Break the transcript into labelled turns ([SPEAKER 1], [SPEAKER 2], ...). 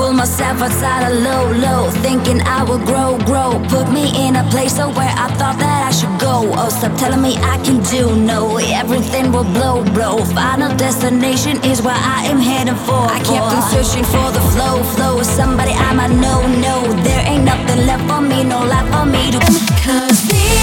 [SPEAKER 1] pull myself outside a low, thinking I would grow. Put me in a place where I thought that I should go. Oh, stop telling me I can do no. Everything will blow. Final destination is where I am heading for. I kept on searching for the flow. Somebody I might know. There ain't nothing left for me, no life for me to. 'Cause